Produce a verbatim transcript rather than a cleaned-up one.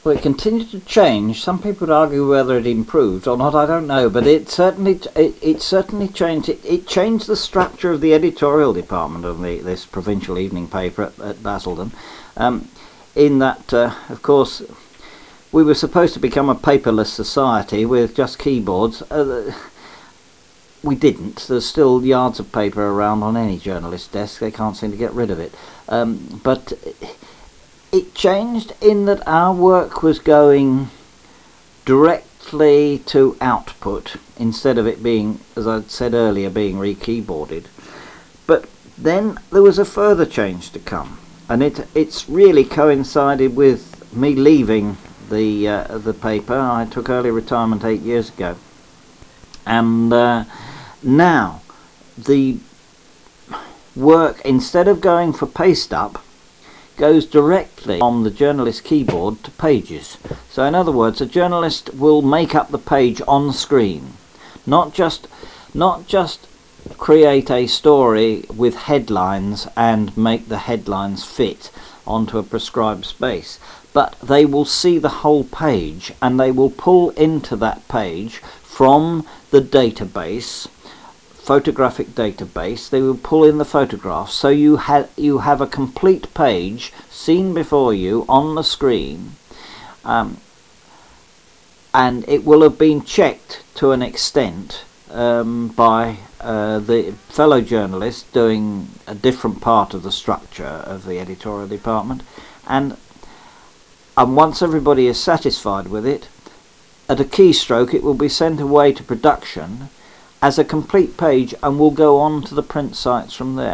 Well, it continued to change. Some people would argue whether it improved or not. I don't know, but it certainly it, it certainly changed. It, it changed the structure of the editorial department of the, this provincial evening paper at, at Basildon. Um, in that, uh, of course, we were supposed to become a paperless society with just keyboards. Uh, we didn't. There's still yards of paper around on any journalist's desk. They can't seem to get rid of it. Um, but it changed in that our work was going directly to output instead of it being, as I said earlier, being re-keyboarded. But then there was a further change to come, and it it's really coincided with me leaving the uh, the paper. I took early retirement eight years ago, and uh, now the work, instead of going for paste up, goes directly from the journalist keyboard to pages. So in other words, a journalist will make up the page on screen, not just not just create a story with headlines and make the headlines fit onto a prescribed space, but they will see the whole page, and they will pull into that page from the database, photographic database. They will pull in the photographs, so you have you have a complete page seen before you on the screen, um, and it will have been checked to an extent um, by uh, the fellow journalist doing a different part of the structure of the editorial department, and and once everybody is satisfied with it, at a keystroke it will be sent away to production as a complete page and will go on to the print sites from there.